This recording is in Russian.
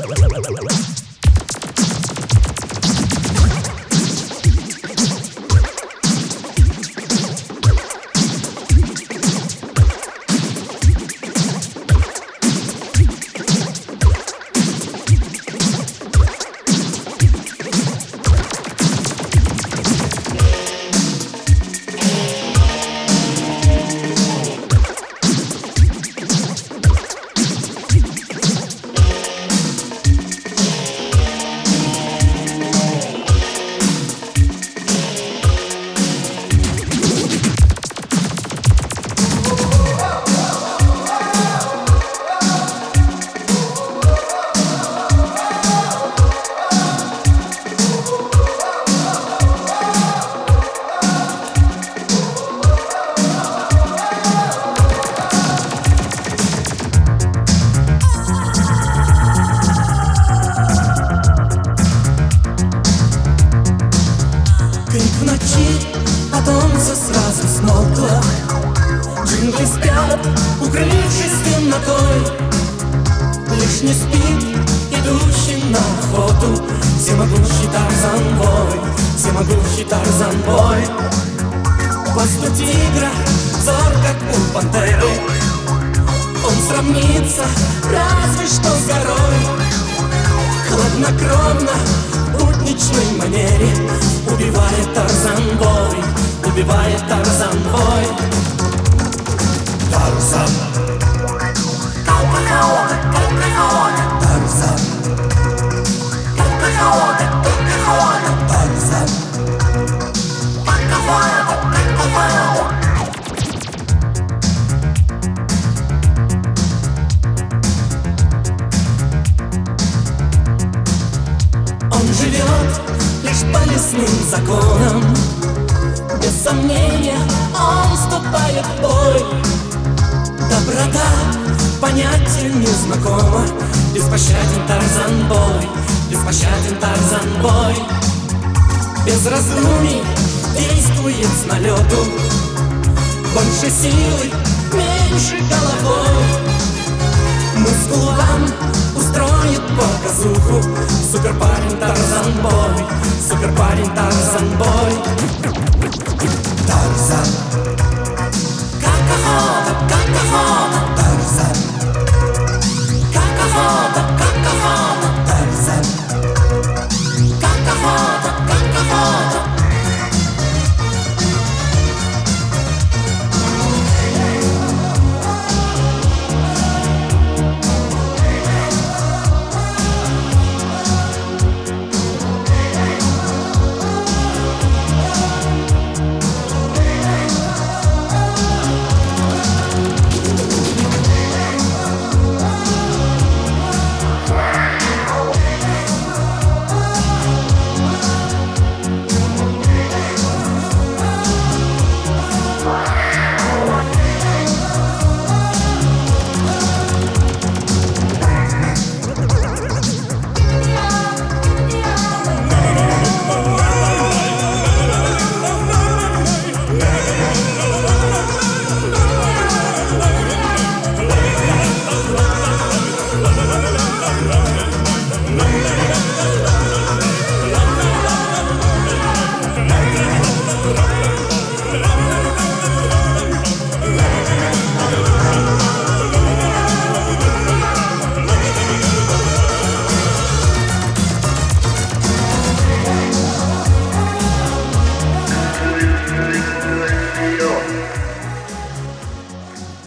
Потом все сразу смолкло. Джингли спят, укрывшись темнотой. Лишь не спит идущий на охоту всемогущий Тарзан-бой, всемогущий Тарзан-бой. Хвосту тигра, взор как у пантеры. Он сравнится разве что с горой. Хладнокровно, в будничной манере убивает Тарзан-бой, убивает Тарзан-бой. Тарзан, Тарзан, Тарзан. Он живет лишь по лесным законам. Без сомнения он вступает в бой. Доброта понятие незнакомо. Беспощаден Тарзан-бой, беспощаден Тарзан-бой. Без раздумий действует с налету. Больше силы, меньше головой.